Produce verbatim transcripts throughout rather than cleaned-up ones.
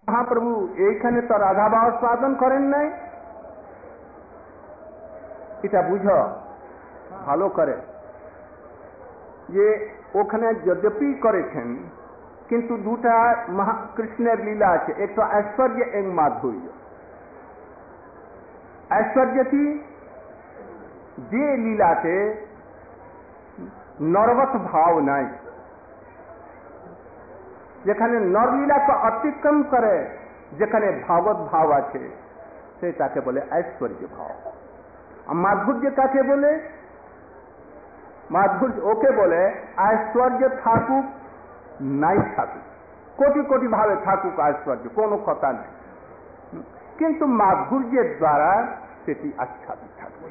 মহাপ্রভু এইখানে তো রাধা ভাব স্বাদন করেন নাই, এটা বুঝো ভালো করে যে ওখানে যদ্যপি করেছেন কিন্তু দুটা কৃষ্ণের লীলা আছে, এক তো ঐশ্বর্য এক মাধুর্য। ঐশ্বর্য কি? যে লীলাতে নরবত ভাব নাই, যেখানে নরলীলাকে অতিক্রম করে যেখানে ভাগবত ভাব আছে সেটাকে বলে ঐশ্বর্য ভাব। আর মাধুর্য কাকে বলে? মাধুর্য ওকে বলে ঐশ্বর্য থাকুক নাই থাকুক, কোটি কোটি ভাবে থাকুক ঐশ্বর্য, কোনো কথা নেই, কিন্তু মাধুর্যের দ্বারা সেটি আচ্ছাদিত থাকবে,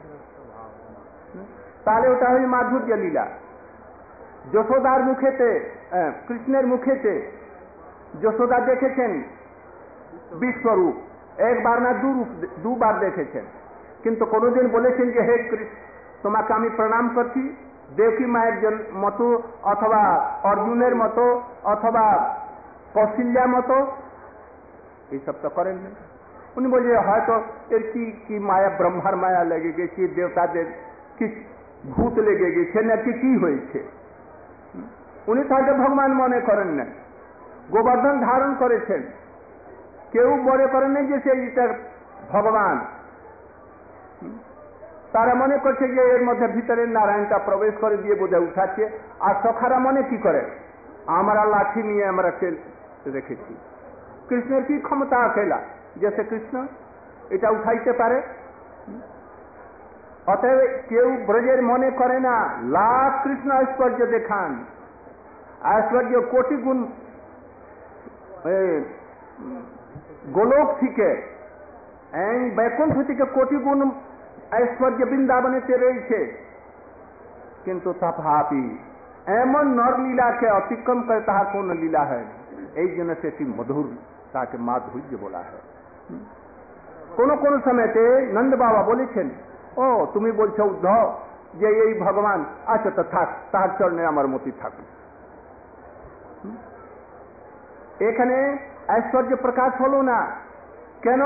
তাহলে ওটা হয় মাধুর্য লীলা। যশোদার মুখেতে কৃষ্ণের মুখেতে যশোদা দেখেছেন বিশ্বরূপ, একবার না দুরূপ, দুবার দেখেছেন, কিন্তু কোনদিন বলেছেন যে হে কৃষ্ণ তোমাকে আমি প্রণাম করছি দেবকী মায়ের মতো অথবা অর্জুনের মতো অথবা কৌশল্যার মতো? এইসব তো করেন না। উনি বলছে হয়তো এর কি কি মায়া, ব্রহ্মার মায়া লেগে গেছে, দেবতাদের কি ভূত লেগে গেছে নাকি কি হয়েছে, উনি তাকে ভগবান মনে করেন না। গোবর্ধন ধারণ করেছেন, কেউ মনে করেন না যে সেইটা ভগবান, তারা মনে করছে যে এর মধ্যে ভিতরে নারায়ণটা প্রবেশ করে দিয়ে বোধহয় উঠাচ্ছে। আর সখারা মনে কি করে, আমরা লাঠি নিয়ে আমরা রেখেছি। কৃষ্ণের কি ক্ষমতা আকেলা যে সে কৃষ্ণ এটা উঠাইতে পারে? অতএব কেউ ব্রজের মনে করে না, লাখ কৃষ্ণ ঐশ্বর্য দেখান, ঐশ্বর্য কোটি গুণ গোলক থেকে বৈকুণ্ঠ থেকে কোটি গুণ ঐশ্বর্য বৃন্দাবনেতে রয়েছে, কিন্তু তথাপি এমন নরলীলাকে অতিক্রম করে তাহার কোন লীলা হয়, এই জন্য সেটি মধুর, তাকে মাধুর্য বলা হয়। কোন কোন সময়তে নন্দ বাবা বলেছেন, ও তুমি বলছো উদ্ধব যে এই ভগবান, আচ্ছা তো থাক, তাহার চরণে আমার মতি থাকুক। এখানে ঐশ্বর্য প্রকাশ হলো না কেন?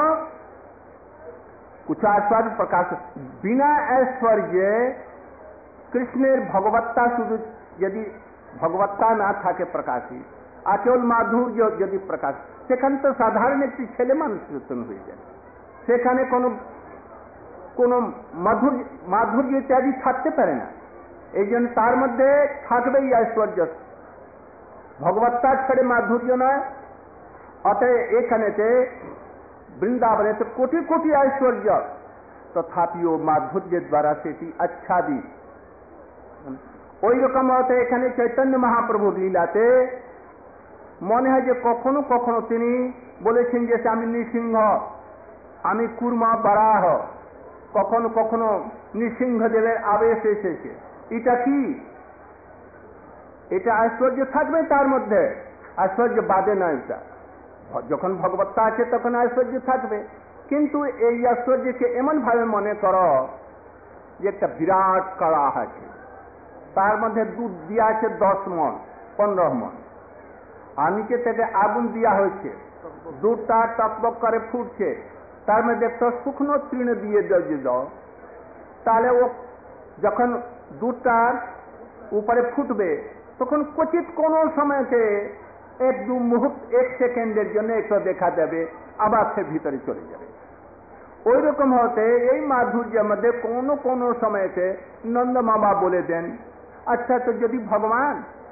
कुछ ऐश्वर्य प्रकाश बिना ऐश्वर्य कृष्णेर भगवत्ता शुद्ध यदि भगवत्ता ना থাকে প্রকাশী আর কেবল মাধুর্য যদি প্রকাশ, সেখানে তো সাধারণ একটি ছেলে মানুষ রচন হয়ে যায়, সেখানে কোনো কোনো মাধুর্য মাধুর্য ইত্যাদি থাকতে পারে না। এই জন্য তার মধ্যে থাকবেই ঐশ্বর্য, ভগবত্তা ছেড়ে মাধুর্য নয়। অতএব এখানেতে বৃন্দাবনেতে কোটি কোটি ঐশ্বর্য, তথাপিও মাধুর্যের দ্বারা সেটি আচ্ছাদিত। ওই রকম হতে এখানে চৈতন্য মহাপ্রভুর লীলাতে মনে হয় যে কখনো কখনো তিনি বলেছেন যে আমি নৃসিংহ, আমি কুর্মা বারাহ, কখনো কখনো নৃসিংহদেবের আবেশ এসেছে। এটা কি? এটা ঐশ্বর্য থাকবে তার মধ্যে, ঐশ্বর্য বাদে না। এটা যখন ভগবত্তা আছে তখন ঐশ্বর্য থাকবে, কিন্তু এই ঐশ্বর্যকে এমন ভাবে মনে করো যে একটা বিরাট কড়া আছে, তার মধ্যে দুধ দিয়া আছে দশ মন পনেরো মন, আর নিচে থেকে আগুন দেওয়া হয়েছে, দুধটা টকবক করে ফুটছে, তার মধ্যে একটা শুকনো তৃণ দিয়ে দাও, তাহলে ও যখন দুধটা উপরে ফুটবে তখন কচিত কোন সময়তে এক দু মুহূর্ত এক সেকেন্ডের জন্য একটু দেখা দেবে, আবার সে ভিতরে চলে যাবে। ওই রকম হতে এই মাধুর্যের মধ্যে কোনো কোনো সময়তে নন্দ মামা বলে দেন, আচ্ছা তো যদি ভগবান,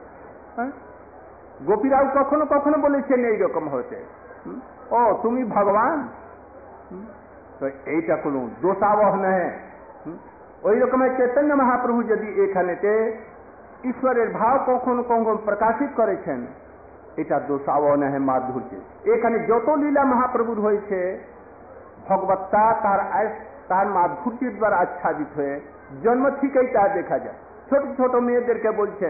গোপীরাও কখনো কখনো বলেছেন এইরকম হতে, ও তুমি ভগবান, তো এইটা কোনো দোষাবহ নয়। ওই রকমের চৈতন্য মহাপ্রভু যদি এখানেতে ঈশ্বরের ভাব কখনো কখনো প্রকাশিত করেছেন, এটা দোষাবহ নয় মাধুর্য। এখানে যত লীলা মহাপ্রভুর হয়েছে ভগবত্তা তার তার মাধুর্যের দ্বারা আচ্ছাদিত হয়ে জন্ম থেকেই তা দেখা যায়। ছোট ছোট মেয়েদেরকে বলছেন,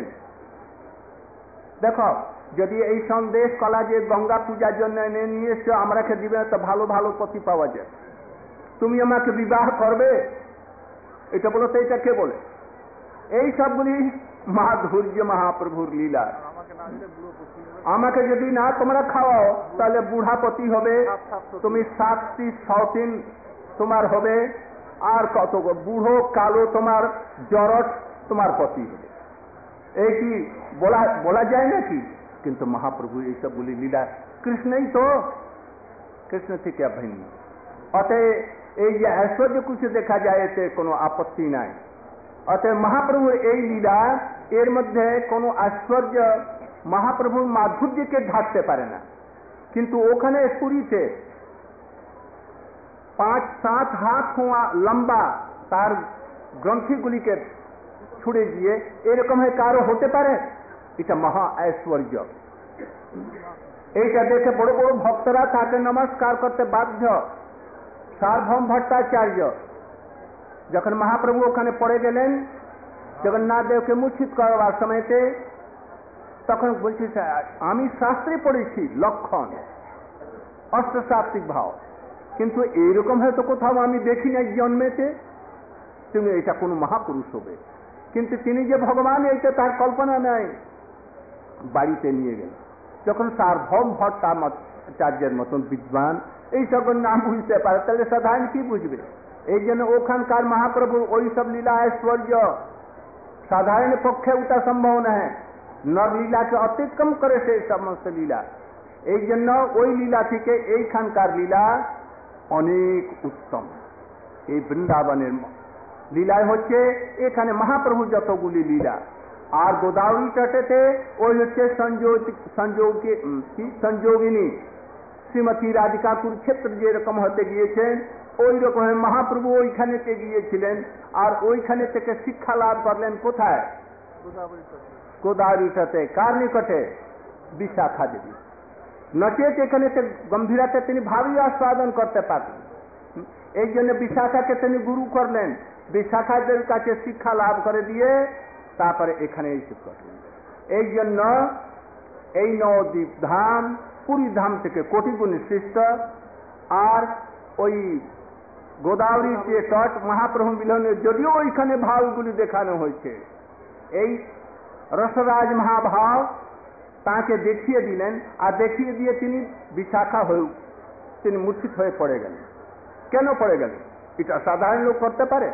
দেখো যদি এই সন্দেশ কলা যে গঙ্গা পূজার জন্য এনে নিয়ে এসছো আমাকে দিবে তো ভালো ভালো পতি পাওয়া যায়, তুমি আমাকে বিবাহ করবে, এটা বলো তো এটা কে বলে? এই সবগুলি মাধুর্য মহাপ্রভুর লীলা। আমাকে যদি না তোমরা খাওয়াও তাহলে বুড়াপতি হবে, তুমি সাতটি সতিন তোমার হবে, আর কত বুড়ো কালো তোমার জরট তোমার পতি হবে। এই কি বলা বলা যায় নাকি? কিন্তু মহাপ্রভু এইসবগুলি লীলা কৃষ্ণই তো, কৃষ্ণ থেকে ভিন্ন। অতএব এই যে ঐশ্বর্য কিছু দেখা যায় এতে কোনো আপত্তি নাই। অতএব মহাপ্রভুর এই লীলা, এর মধ্যে কোনো ঐশ্বর্য মহাপ্রভুর মাধুর্যকে ঢাকতে পারে না। কিন্তু ওখানে পুরীতে পাঁচ সাত হাত হওয়া লম্বা তার গ্রন্থিগুলিকে ছুড়ে দিয়ে এরকম কারো হতে পারে? এটা মহা ঐশ্বর্য। এইটা দেখে বড় বড় ভক্তরা তাকে নমস্কার করতে বাধ্য। সার্বভৌম ভট্টাচার্য যখন মহাপ্রভু ওখানে পড়ে গেলেন জগন্নাথ দেবকে মূর্ছিত করবার সময়তে, তখন বলছি আমি শাস্ত্রে পড়েছি লক্ষণ অষ্টসাত্বিক ভাব, কিন্তু এইরকম হয়তো কোথাও আমি দেখি না জন্মেতে, তুমি এটা কোন মহাপুরুষ হবে। কিন্তু তিনি যে ভগবান এইটা তার কল্পনা নাই। বাড়িতে নিয়ে গেল, যখন সার্বভৌম ভট্টাচার্যের মতন বিদ্বান এই সব নাম বুঝতে পারে, তাহলে সাধারণ কি বুঝবে? এই জন্য ওখানকার মহাপ্রভুর ওই সব লীলা ঐশ্বর্য সাধারণ পক্ষে ওটা সম্ভব নয়। নর লীলাকে অতিক্রম করে সেই সমস্ত লীলা। এই জন্য ওই লীলা থেকে এইখানকার লীলা অনেক উত্তম। এই বৃন্দাবনের লীলায় হচ্ছে এখানে মহাপ্রভু যতগুলি লীলা, আর গোদাবরী তটেতে ওই হচ্ছে সংযোগী সংযোগিনী শ্রীমতী রাধিকা কুরুক্ষেত্র যেরকম হতে গিয়েছেন ওই রকম মহাপ্রভু ওইখানেতে গিয়েছিলেন, আর ওইখানে থেকে শিক্ষা লাভ করলেন কোথায়? গোদাবরী তটে। কার নিকটে? বিশাখা দেবী। নচেত এখানে গম্ভীরাতে তিনি ভাবি আস্বাদন করতে পারতেন। এই জন্য বিশাখাকে তিনি গুরু করলেন, বিশাখা দেবীর কাছে শিক্ষা লাভ করে দিয়ে তারপরে এখানে এসে করলেন। এই জন্য এই নবদ্বীপ ধাম পুরী ধাম থেকে কোটি গুণ শ্রেষ্ঠ। আর ওই গোদাবরী যে তট মহাপ্রভু মিলনে যদিও ওইখানে ভাবগুলি দেখানো হয়েছে, এই রসরাজ মহাভাব তাকে দেখিয়ে দিলেন, আর দেখিয়ে দিয়ে তিনি বিশাখা হয়ে তিনি মূর্ছিত হয়ে পড়ে গেলেন। কেন পড়ে গেলেন? এটা সাধারণ লোক করতে পারে?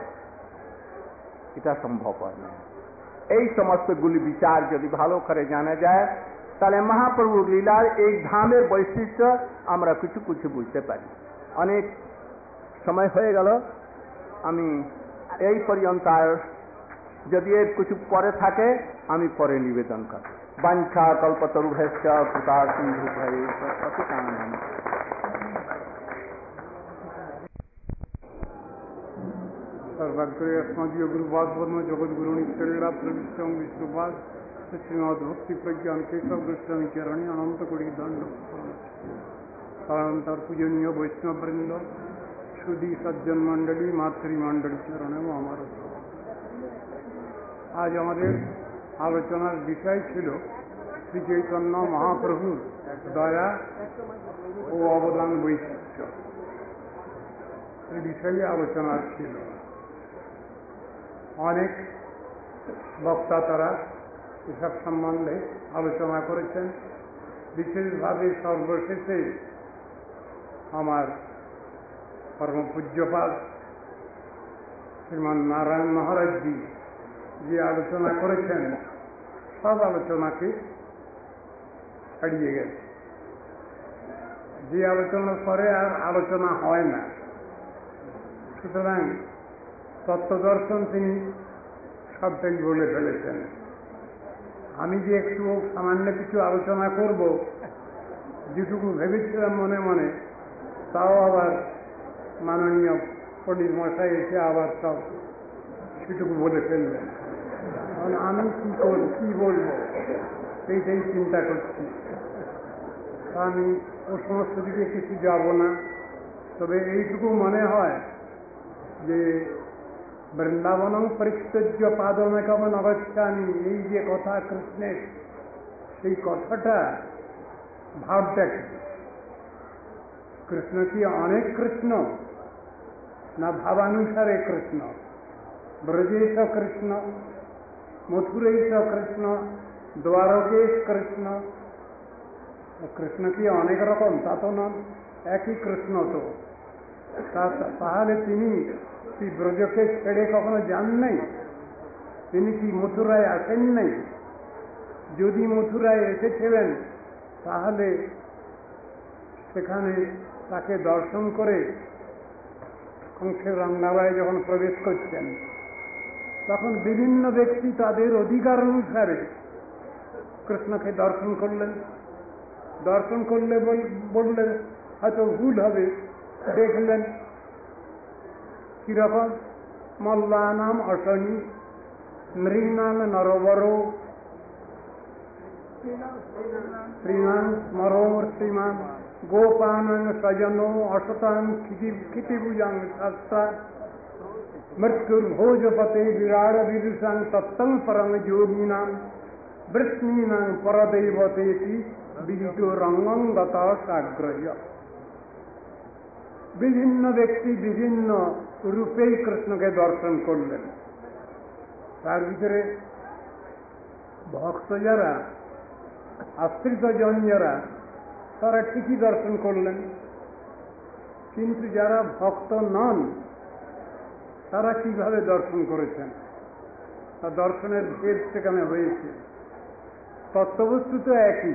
এটা সম্ভব হয় না। এই সমস্ত গুলি বিচার যদি ভালো করে জানা যায় তাহলে মহাপ্রভুর লীলার এই ধামের বৈশিষ্ট্য আমরা কিছু কিছু বুঝতে পারি। অনেক সময় হয়ে গেল, আমি এই পর্যন্ত, যদি এর কিছু পরে থাকে আমি পরে নিবেদন করব। বাঞ্ছা কল্পতরুভ্যশ্চ কৃপা সিন্ধুভ্যৈব পতিতানাং। सर्वाग्रे अस्मदीय गुरुवाद वर्म जगत गुरु निश्चरेणा प्रविष्टं विष्णुवाद श्रीमद भक्ति प्रज्ञान केशव गोस्वामी चरणी अनंत कोटि दंड कालांतर पूजनीय वैष्णव वृंद सुधी सज्जन मंडली मातृमंडली चरणे আমার। আজ আমাদের আলোচনার বিষয় ছিল শ্রী চৈতন্য মহাপ্রভুর দয়া ও অবদান বৈশিষ্ট্য। এই বিষয়ে আলোচনা ছিল। অনেক বক্তা তারা এসব সম্বন্ধে আলোচনা করেছেন। বিশেষভাবে সর্বশেষে আমার পরম পূজ্যপাদ শ্রীমান নারায়ণ মহারাজজি যে আলোচনা করেছেন সব আলোচনাকে ছাড়িয়ে গেছে। যে আলোচনার পরে আর আলোচনা হয় না। সুতরাং তত্ত্বদর্শন তিনি সবটাই বলে ফেলেছেন। আমি যে একটু সামান্য কিছু আলোচনা করব যেটুকু ভেবেছিলাম মনে মনে, তাও আবার মাননীয় পণ্ডিত মশাই এসে আবার সব সেটুকু বলে ফেলবেন। কারণ আমি কি করব, কি বলবো সেইটাই চিন্তা করছি। আমি ও সমস্ত দিকে কিছু যাব না। তবে এইটুকু মনে হয় যে বৃন্দাবনং পরিত্যজ্য পাদমেকম নগচ্ছামি, এই যে কথা কৃষ্ণের, সেই কথাটা ভাবটা কি? কৃষ্ণ কি অনেক কৃষ্ণ, না ভাবানুসারে কৃষ্ণ? ব্রজেশ কৃষ্ণ, মথুরেশ কৃষ্ণ, দ্বারকেশ কৃষ্ণ। কৃষ্ণ কি অনেক রকম? তা তো নন, একই কৃষ্ণ। তো তাহলে তিনি কি ব্রজকে ছেড়ে কখনো যান নাই? তিনি কি মথুরায় আসেন নাই? যদি মথুরায় এসেছিলেন তাহলে সেখানে তাকে দর্শন করে কংসের রঙ্গালয়ে যখন প্রবেশ করছেন তখন বিভিন্ন ব্যক্তি তাদের অধিকার অনুসারে কৃষ্ণকে দর্শন করলেন। দর্শন করলে বললে হয়তো ভুল হবে, দেখলেন কিরকম মল্লানাম অশনি, নৃণাং নরবর, শ্রীমান স্মরোর্তিমান, গোপানাং সজনো অশতাং ক্ষিতিভুজাং শাস্ত্রা, মৃত্যুর্ভোজপতে বিরাট বিদুষাং তত্তং পরম যোগিনাং, বৃষ্ণীনাং পরদৈবতেতি বিদিত রঙ্গং গত সাগ্রহ। বিভিন্ন ব্যক্তি বিভিন্ন রূপেই কৃষ্ণকে দর্শন করলেন। তার ভিতরে ভক্ত যারা, আশ্রিত জন যারা, তারা ঠিকই দর্শন করলেন, কিন্তু যারা ভক্ত নন তারা কিভাবে দর্শন করেছেন? তার দর্শনের ভেদ সেখানে হয়েছে। তত্ত্ববস্তু তো একই।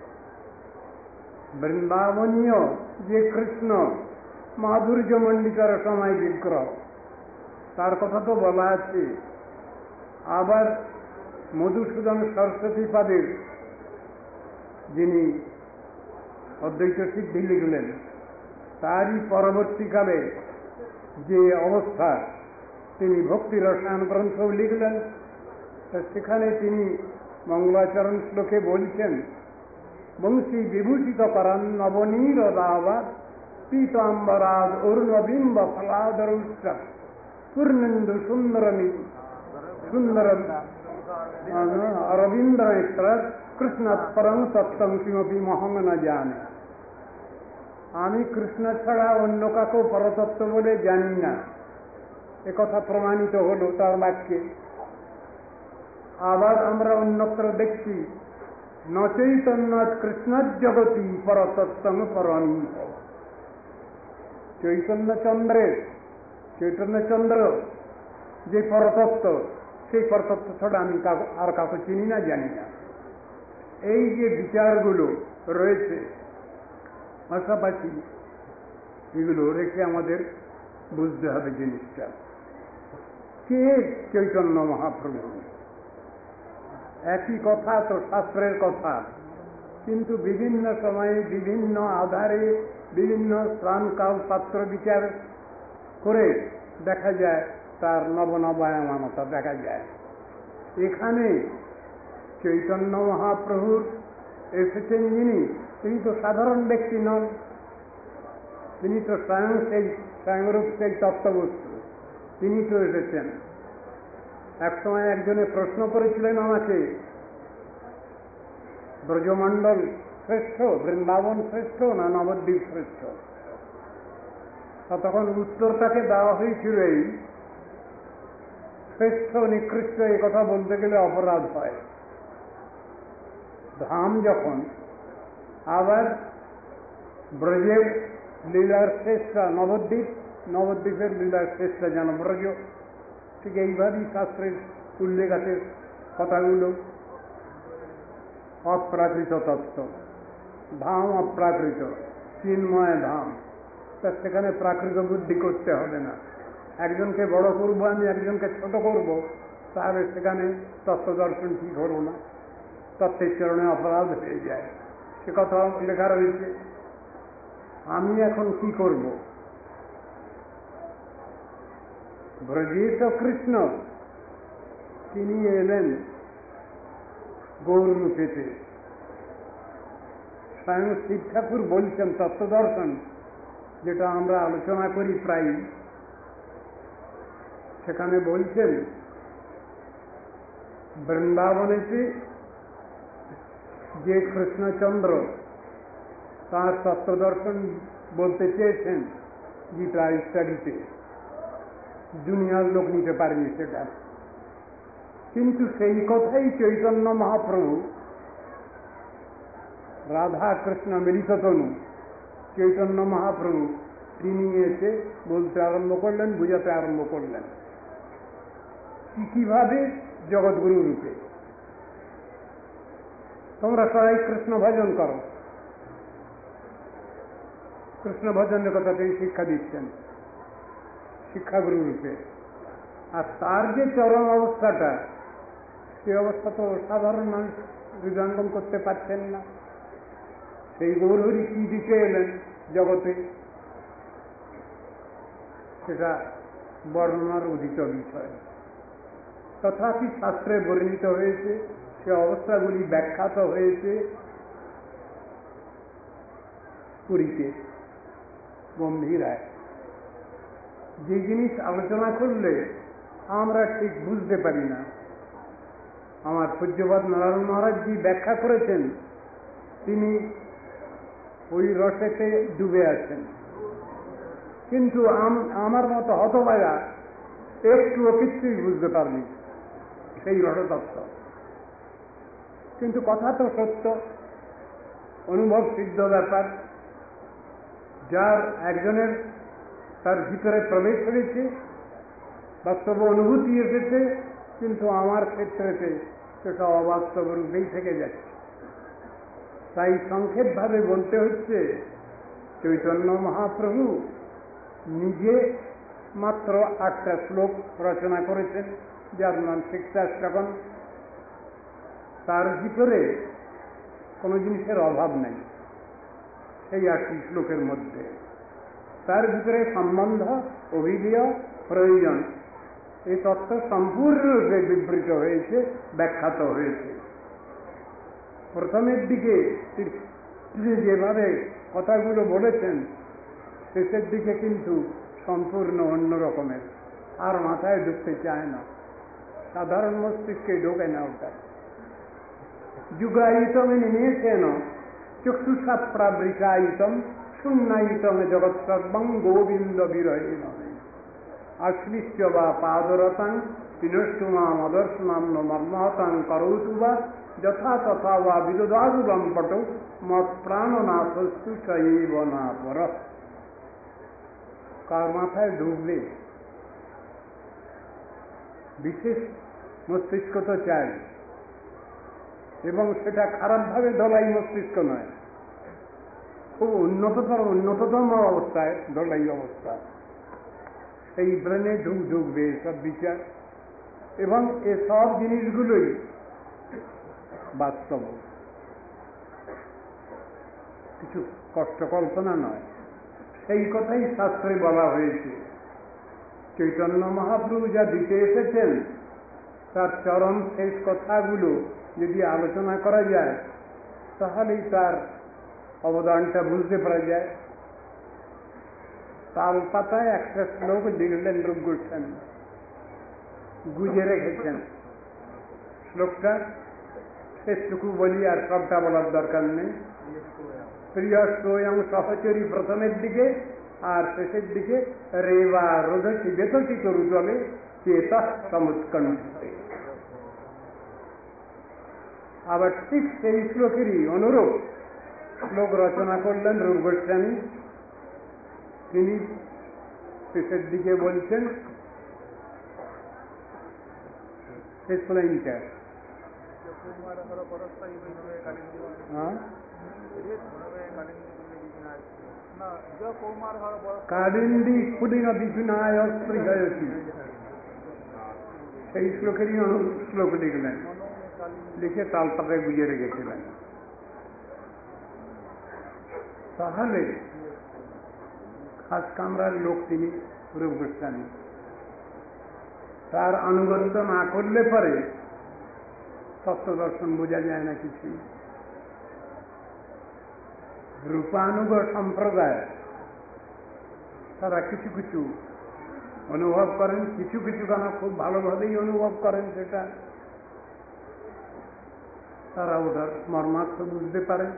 বৃন্দাবনীয় যে কৃষ্ণ মাধুর্য মণ্ডিতার সময় বিগ্রহ, তার কথা তো বলা আছে। আবার মধুসূদন সরস্বতী পাদের যিনি অদ্বৈত সিদ্ধি লিখলেন, তারই পরবর্তীকালে যে অবস্থা, তিনি ভক্তি রসায়ন গ্রন্থ লিখলেন। সেখানে তিনি মঙ্গলাচরণ শ্লোকে বলছেন, বংশী বিভূষিত করান নবনীর দাবা পীতাম্বরাজ অরুণবিম্ব ফলাদরুষ্ট পূর্ণেন্দু সুন্দরমী সুন্দর অরবিন্দ নেত্র কৃষ্ণ পরম সত্যম কিমপি মহং ন জানে। আমি কৃষ্ণ ছাড়া অন্য কাকেও পরতত্ত্ব বলে জানি না, একথা প্রমাণিত হল তার বাক্যে। আবার আমরা অন্যত্র দেখছি, ন চৈতন্য কৃষ্ণ জগতি পরতত্ত্বং পরমী। চৈতন্যচন্দ্রের চৈতন্যচন্দ্র যে পরতত্ত্ব, সেই পরতত্ত্ব ছাড়া আমি আর কাউকে চিনি না, জানি না। এই যে বিচারগুলো রয়েছে, পাশাপাশি এগুলো রেখে আমাদের বুঝতে হবে জিনিসটা, কে চৈতন্য মহাপ্রভু। একই কথা তো, শাস্ত্রের কথা, কিন্তু বিভিন্ন সময়ে বিভিন্ন আধারে বিভিন্ন স্থান কাল পাত্র বিচার করে দেখা যায় তার নবনবায়মানতা দেখা যায়। এখানে চৈতন্য মহাপ্রভুর এসেছেন যিনি, তিনি তো সাধারণ ব্যক্তি নন, তিনি তো স্বয়ং সেই স্বয়ংরূপ সেই তত্ত্ববস্তু, তিনি তো এসেছেন। এক সময় একজনে প্রশ্ন করেছিলেন আমাকে, ব্রজমণ্ডল শ্রেষ্ঠ, বৃন্দাবন শ্রেষ্ঠ না নবদ্বীপ শ্রেষ্ঠ? তখন উত্তর তাকে দেওয়া হয়েছিল এই, শ্রেষ্ঠ নিকৃষ্ট এ কথা বলতে গেলে অপরাধ হয়। ধাম যখন, আবার ব্রজের লীলার শ্রেষ্ঠ নবদ্বীপ, নবদ্বীপের লীলার শ্রেষ্ঠ যেন ব্রজ, ঠিক এইভাবেই শাস্ত্রের উল্লেখ আছে কথাগুলো। অপ্রাকৃত তত্ত্ব, ধাম অপ্রাকৃত, চিন্ময় ধাম, তা সেখানে প্রাকৃত বুদ্ধি করতে হবে না। একজনকে বড় করবো আমি, একজনকে ছোট করব, তাহলে সেখানে তত্ত্ব দর্শন ঠিক হলো না, তত্ত্বের চরণে অপরাধ হয়ে যায়। সে কথা লেখা রয়েছে। আমি এখন কি করব? ব্রজেশ কৃষ্ণ তিনি এলেন গৌররূপেতে। স্বয়ং শিব ঠাকুর বলছেন তত্ত্বদর্শন, যেটা আমরা আলোচনা করি প্রায়, সেখানে বলছেন বৃন্দাবনেতে যে কৃষ্ণচন্দ্র তাঁর তত্ত্বদর্শন বলতে চেয়েছেন গীতা ইত্যাদিতে, দুনিয়ার লোক নিতে পারেনি সেটা। কিন্তু সেই কথাই চৈতন্য মহাপ্রভু রাধা কৃষ্ণ মিলিত তনু চৈতন্য মহাপ্রভু তিনি এসে বলতে আরম্ভ করলেন, বুঝাতে আরম্ভ করলেন কিভাবে জগৎগুরু রূপে তোমরা সবাই কৃষ্ণ ভজন করো। কৃষ্ণ ভজনের কথা তিনি শিক্ষা দিচ্ছেন শিক্ষাগুরু রূপে। আর তার যে চরম অবস্থাটা, সে অবস্থা তো সাধারণ মানুষ হৃদয়ঙ্গম করতে পারছেন না। সেই গৌরহরি কি দিতে এলেন জগতে, সেটা বর্ণনার উদিত বিষয়। তথাপি শাস্ত্রে বর্ণিত হয়েছে, সে অবস্থাগুলি ব্যাখ্যাত হয়েছে পুরীতে গম্ভীরায়। যে জিনিস আলোচনা করলে আমরা ঠিক বুঝতে পারি না, আমার পূজ্যপাদ নারায়ণ মহারাজজি ব্যাখ্যা করেছেন, তিনি ওই রসেতে ডুবে আছেন। কিন্তু আমার মতো হতভাগা একটুও কিছুই বুঝতে পারনি সেই রসতত্ত্ব। কিন্তু কথা তো সত্য, অনুভব সিদ্ধ ব্যাপার। যার একজনের তার ভিতরে প্রবেশ হয়েছে, বাস্তব অনুভূতি এসেছে, কিন্তু আমার ক্ষেত্রেতে সেটা অবাস্তব রূপেই থেকে যাচ্ছে। তাই সংক্ষেপভাবে বলতে হচ্ছে, চৈতন্য মহাপ্রভু নিজে মাত্র আটটা শ্লোক রচনা করেছেন, যার নাম শিক্ষাষ্টকন। তার ভিতরে কোনো জিনিসের অভাব নেই সেই আটটি শ্লোকের মধ্যে। তার ভিতরে সম্বন্ধ, অভিধেয়, প্রয়োজন এই তত্ত্ব সম্পূর্ণরূপে বিবৃত হয়েছে, ব্যাখ্যাত হয়েছে। প্রথমের দিকে তিনি যেভাবে কথাগুলো বলেছেন, শেষের দিকে কিন্তু সম্পূর্ণ অন্য রকমের, আর মাথায় ঢুকতে চায় না, সাধারণ মস্তিষ্কে ঢোকে না ওটা। যুগায়িতম নিমেষেন চক্ষুষা প্রাবৃতায়িতম শূন্যায়িতম জগৎ সর্বং গোবিন্দ বিরহীন আশ্লিষ্ট বা পাদরতাং বিনষ্টুমাম অদর্শনাম মর্মহতাং করৌতু বা যথা তথা বা বিদদাগুলম পটৌ মত প্রাণনাথস্তু চৈব না পর। কার মাথায় ঢুকবে? বিশেষ মস্তিষ্ক তো চাই, এবং সেটা খারাপভাবে দলাই মস্তিষ্ক নয়, খুব উন্নততর উন্নততম অবস্থায় দলাই অবস্থা। সেই ব্রেনে ঢুক ঢুকবে এসব বিচার, এবং এসব জিনিসগুলোই বাস্তব, কিছু কষ্ট কল্পনা নয়। সেই কথাই শাস্ত্রে বলা হয়েছে। চৈতন্য মহাপ্রভু যা দিতে এসেছেন, তার চরম শেষ কথাগুলো যদি আলোচনা করা যায়, তাহলেই তার অবদানটা বুঝতে পারা যায়। তাল পাতায় একটা শ্লোক লিখলেন রূপ গোস্বামী, গুজে রেখেছেন শ্লোকটা। শেষটুকু বলি, আর সবটা বলার দরকার নেই। প্রিয় স্বয়ং সহচরী প্রথমের দিকে, আর শেষের দিকে রেবা রোধি বেতটি তরু চলে চেত সমুৎকণ্ঠে। আবার ঠিক সেই শ্লোকেরই অনুরূপ শ্লোক রচনা করলেন রূপ গোস্বামী। তিনি শেষের দিকে বলছেন, শেষ লাইনটা কালিন্দী কুলিন বিছুনায় স্পৃহয়সি, সেই শ্লোকেরই অনুরূপ শ্লোক লিখলেন, লিখে তালপাতায় গুজে রেখেছিলেন। তাহলে খাস কামরার লোক তিনি রূপ গোস্বামী। তার আনুগত্য না করলে পরে তত্ত্ব দর্শন বোঝা যায় না কিছু। রূপানুগ সম্প্রদায় তারা কিছু কিছু অনুভব করেন, কিছু কিছু গান খুব ভালোভাবেই অনুভব করেন, সেটা তারা ওটার মর্মার্থ বুঝতে পারেন।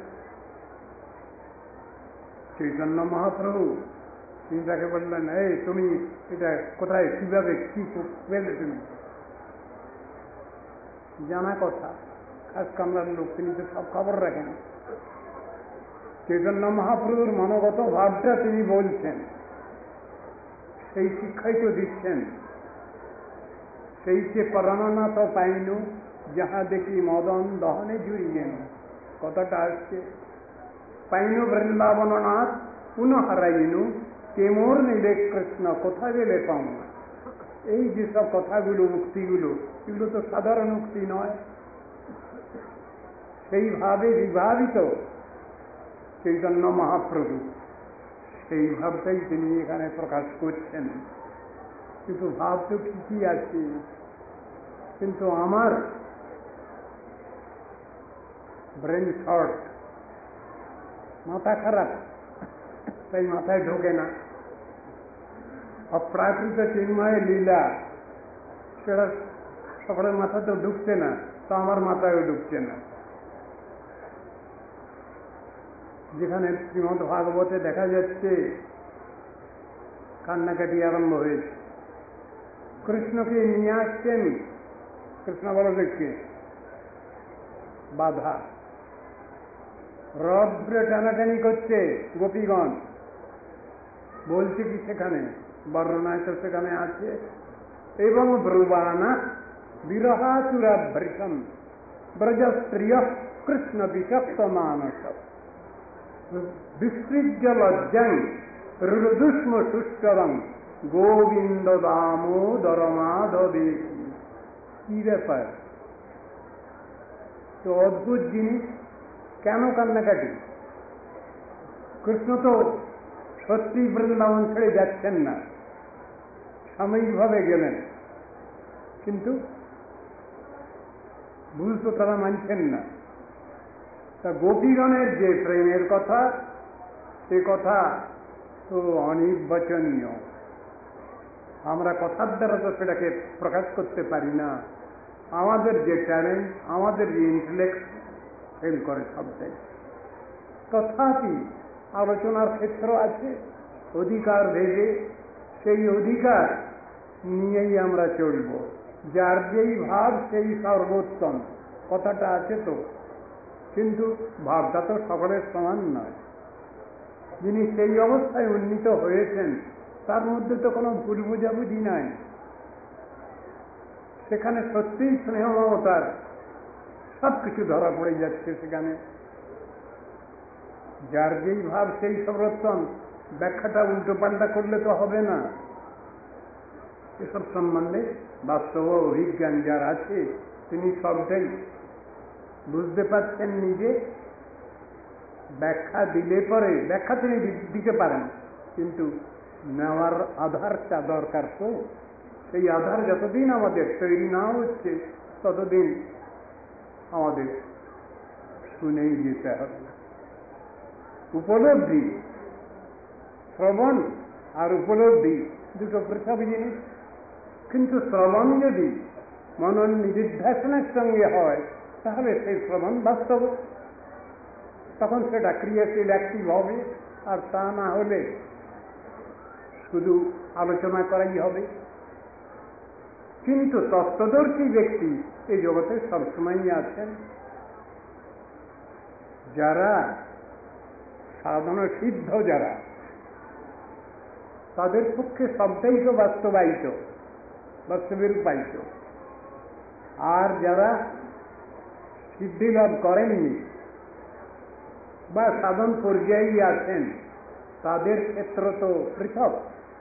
চৈতন্য মহাপ্রভু তিনি তাকে বললেন, এই তুমি এটা কোথায়, কিভাবে, কি পেলে তুমি? জানা কথা, খাস কামরার লোক, তিনি তো সব খবর রাখেন। চৈতন্য মহাপ্রভুর মনোগত ভাবটা তিনি বলছেন, সেই শিক্ষাই তো দিচ্ছেন। সেই যে পরাণনা তো পাইনু, যাহা দেখি মদন দহনে জুড়িয়েন, কথাটা আসছে। পাইনু বৃন্দাবননাথ পুনঃ হারাইনু, কেমোর নিলে কৃষ্ণ কোথা গেলে পাও না। এই যেসব কথাগুলো, উক্তিগুলো, এগুলো তো সাধারণ উক্তি নয়। সেইভাবে বিভাবিত চৈতন্য মহাপ্রভু, সেই ভাবটাই তিনি এখানে প্রকাশ করছেন। কিন্তু ভাব তো ঠিকই আছে, কিন্তু আমার ব্রেন শর্ট, মাথা খারাপ, তাই মাথায় ঢোকে না। অপ্রাকৃত চিন্ময় লীলা, সেটা সকলের মাথাতেও ঢুকছে না, তো আমার মাথায়ও ঢুকছে না। যেখানে শ্রীমদ ভাগবতে দেখা যাচ্ছে কান্নাকাটি আরম্ভ হয়েছে, কৃষ্ণকে নিয়ে আসছেন, কৃষ্ণ বলদেবকে বাধা, রথ ধরে টানাটানি করছে গোপীগণ। বলছে কি সেখানে বর্ণনায় তো সেখানে আছে, এবং ব্রুবানা বিরহাতুরাভৃতম ব্রজ স্ত্রিয় কৃষ্ণ বিষক্ত মানস বিসৃজ্য লজ্জাং রুদুষ্ম সুষ্টরং গোবিন্দ দামোদর মাধবে। কি ব্যাপার, তো অদ্ভুত জিনিস। কেন কান্নাকাটি? কৃষ্ণ তো সত্যি বৃন্দাবন ছেড়ে যাচ্ছেন না, সাময়িকভাবে গেলেন, কিন্তু ভুল তো তারা মানছেন না। তা গোপীগণের যে প্রেমের কথা, সে কথা তো অনির্বচনীয়। আমরা কথার দ্বারা তো সেটাকে প্রকাশ করতে পারি না। আমাদের যে ট্যালেন্ট, আমাদের যে ইন্টেলেক্ট ফেল করে সবটাই। তথাপি আলোচনার ক্ষেত্র আছে, অধিকার ভেবে সেই অধিকার নিয়েই আমরা চলব। যার যেই ভাব সেই সর্বোত্তম, কথাটা আছে তো, কিন্তু ভাবটা তো সকলের সমান নয়। যিনি সেই অবস্থায় উন্নীত হয়েছেন, তার মধ্যে তো কোনো ভুল বোঝাবুঝি নাই। সেখানে সত্যিই স্নেহ মমতার সব কিছু ধরা পড়ে যাচ্ছে সেখানে। যার যেই ভাব সেই সর্বোত্তম, ব্যাখ্যাটা উল্টো পাল্টা করলে তো হবে না। এসব সম্বন্ধে বাস্তব অভিজ্ঞান যার আছে, তিনি সবটাই বুঝতে পারছেন নিজে। ব্যাখ্যা দিলে পরে ব্যাখ্যা তিনি দিতে পারেন, কিন্তু নেওয়ার আধারটা দরকার। তো সেই আধার যতদিন আমাদের তৈরি না হচ্ছে, ততদিন আমাদের শুনেই যেতে হবে। উপলব্ধি, শ্রবণ আর উপলব্ধি দুটো পৃথক জিনিস। কিন্তু শ্রবণ যদি মনন নিদিধ্যাসনের সঙ্গে হয়, তাহলে সেই শ্রবণ বাস্তব, তখন সেটা ক্রিয়াশীল অ্যাক্টিভ হবে। আর তা না হলে শুধু আলোচনা করাই হবে। কিন্তু তত্ত্বদর্শী ব্যক্তি এই জগতে সবসময়ই আছেন। যারা সাধন সিদ্ধ, যারা, তাদের পক্ষে সবটাই তো বাস্তবায়িত, বাস্তবের উপায়িত। আর যারা সিদ্ধি লাভ করেননি বা সাধন পর্যায়ে আছেন, তাদের ক্ষেত্র তো পৃথক,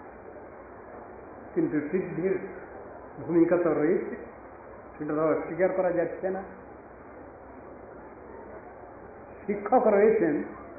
কিন্তু সিদ্ধির ভূমিকা তো রয়েছে, সেটা তো অস্বীকার করা যাচ্ছে না। শিক্ষক রয়েছেন,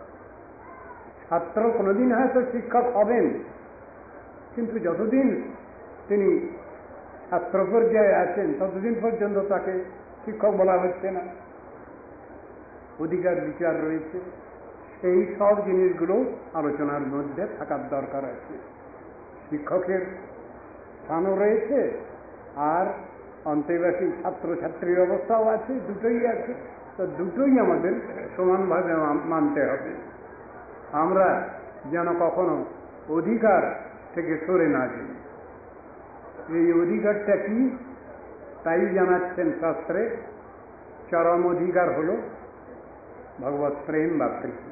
ছাত্র কোনোদিন হয়তো শিক্ষক হবেন, কিন্তু যতদিন তিনি ছাত্র পর্যায়ে আছেন, ততদিন পর্যন্ত তাকে শিক্ষক বলা হচ্ছে না। অধিকার বিচার রয়েছে, সেই সব জিনিসগুলো আলোচনার মধ্যে থাকার দরকার আছে। শিক্ষকের স্থানও রয়েছে, আর অন্তর্বাসী ছাত্রছাত্রীর অবস্থাও আছে, দুটোই আছে। তো দুটোই আমাদের সমানভাবে মানতে হবে। আমরা যেন কখনো অধিকার থেকে সরে না যাই। এই অধিকারটা কি? তাই জানাচ্ছেন শাস্ত্রে চরম অধিকার হল ভগবত প্রেম বা প্রীতি।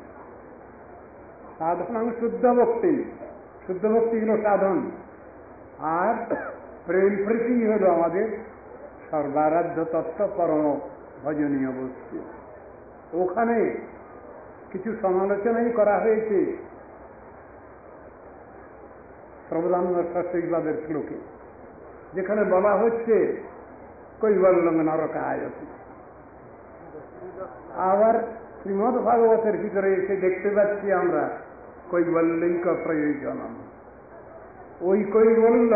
সাধন শুদ্ধ ভক্তি, শুদ্ধ ভক্তি হল সাধন, আর প্রেম প্রীতি হল আমাদের সর্বারাধ্য তত্ত্ব, পরম ভজনীয় বস্তু। ওখানে কিছু সমালোচনাই করা হয়েছে প্রবধানন্দ শাস্ত্রীবাদের শ্লোকে, যেখানে বলা হচ্ছে কৈবল্যং নরকায়তি। আবার শ্রীমদ্ ভাগবতের ভিতরে এসে দেখতে পাচ্ছি আমরা কৈবল্যৈক প্রয়োজনম। ওই কৈবল্য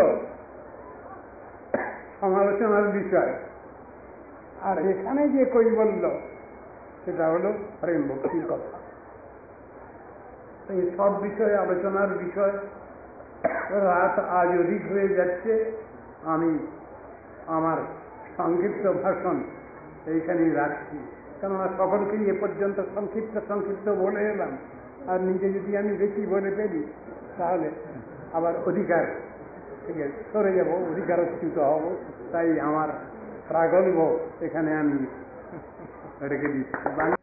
সমালোচনার বিষয়, আর এখানে যে কৈবল্য সেটা হল প্রেম ভক্তির কথা। এই সব বিষয়ে আলোচনার বিষয়। রাত আজ অধিক হয়ে যাচ্ছে, আমি আমার সংক্ষিপ্ত ভাষণ এইখানেই রাখছি, কেননা সকলকেই এ পর্যন্ত সংক্ষিপ্ত সংক্ষিপ্ত বলে এলাম, আর নিজে যদি আমি বেশি বলে ফেলি তাহলে আবার অধিকার থেকে সরে যাব, অধিকারচ্যুত হব। তাই আমার প্রাগল্ভ এখানে আমি রেখে দিচ্ছি।